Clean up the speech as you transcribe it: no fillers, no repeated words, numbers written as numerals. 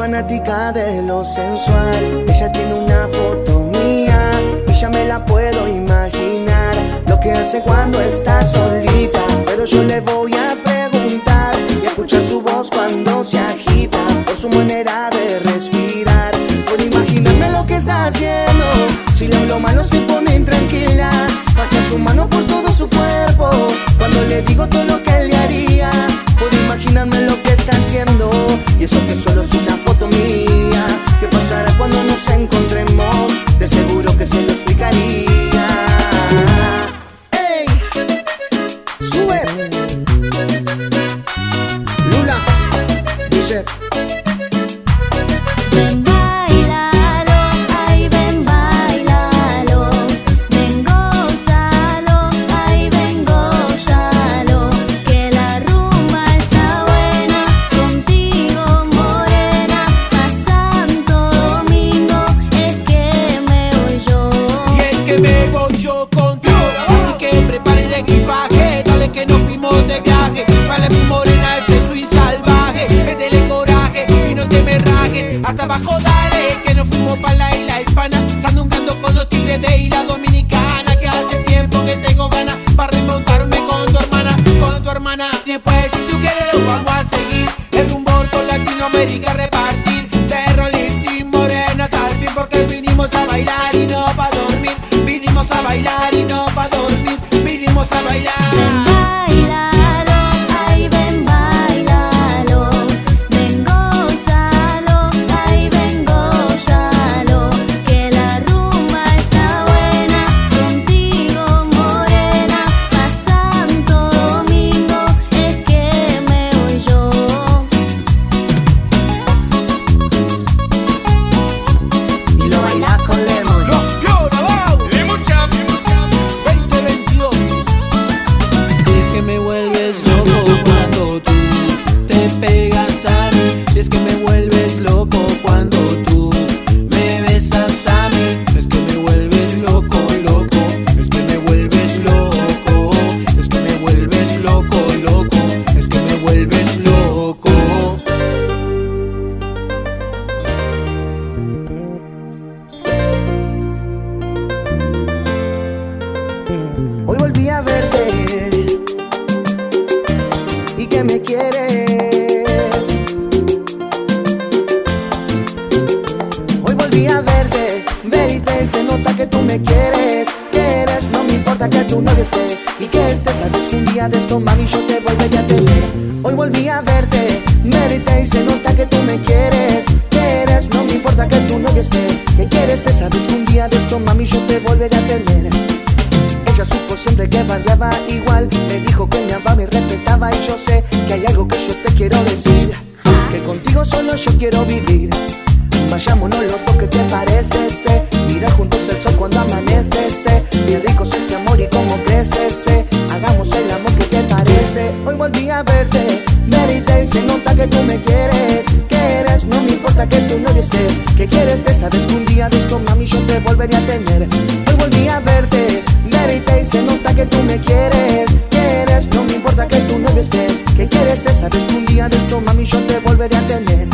fanática de lo sensual. Ella tiene una foto mía y ya me la puedo imaginar lo que hace cuando está solita. Pero yo le voy a preguntar y escuchar su voz cuando se agita, por su manera de respirar. Puedo imaginarme lo que está haciendo. Si le hablo malo se pone intranquila, pasa su mano por todo su cuerpo cuando le digo todo lo que le haría. Puedo imaginarme lo que está haciendo, y eso que solo es una foto mía. ¿Qué pasará cuando nos encontremos? De seguro que se lo explicaría. ¡Ey! ¡Sube! Lula dice: ven, bailalo, ay, ven, bailalo, ven, gózalo, ay, ven, gózalo, que la rumba está buena, contigo morena, pa' Santo Domingo, es que me voy yo. Y es que me voy yo contigo, así que prepare el equipaje, dale que nos fuimos de viaje. Para mi morena este soy salvaje, métele coraje y no te me rajes. Hasta abajo dale, que nos fuimos pa' la isla hispana, sandungando con los tigres de Isla Dominicana. Que hace tiempo que tengo ganas para remontarme con tu hermana, con tu hermana. Después si tú quieres lo vamos a seguir, el rumbo por Latinoamérica repartir. De Rolling Team morena hasta el fin, porque vinimos a bailar y no pa' dormir. Vinimos a bailar y no pa' dormir, vinimos a bailar. Ven, bailalo, ay, ven, bailalo, ven, gózalo, ay, ven, gózalo, que la rumba está buena, contigo morena, pa' Santo Domingo, es que me voy yo. y lo bailas con Lemon. Yo, Navao, 2022. Y es que me vuelves loco cuando tú te pegas a mí. Y es que me vuelves loco cuando tú me besas a mí. Es que me vuelves loco, loco. Es que me vuelves loco. Es que me vuelves loco, loco. Es que me vuelves loco. Hoy volví a verte y que me quieres. Hoy volví a verte, verité, se nota que tú me quieres. Quieres, no me importa que tu novio esté y que estés. Sabes que un día de esto, mami, yo te volveré a tener. Hoy volví a verte, verité, se nota que tú me quieres. Quieres, no me importa que tu novio esté, que quieres, te sabes que un día de esto, mami, yo te volveré a tener. Ella supo siempre que bardeaba igual, me dijo que me amaba y respetaba. Y yo sé que hay algo que yo te quiero decir, que contigo solo yo quiero vivir. Vayámonos los dos, ¿qué te parece? Sé, mira juntos el sol cuando amanece. Sé, bien rico es este amor y cómo crece. Sé, hagamos el amor, ¿qué te parece? Hoy volví a verte, verité, se nota que tú me quieres. Quieres, no me importa que tu novio esté, que quieres, te sabes que un día de esto, mami, yo te volveré a tener. Hoy volví a verte, verité, se nota que tú me quieres. Quieres, no me importa que tu novio esté, que quieres, te sabes que un día de esto, mami, yo te volveré a tener.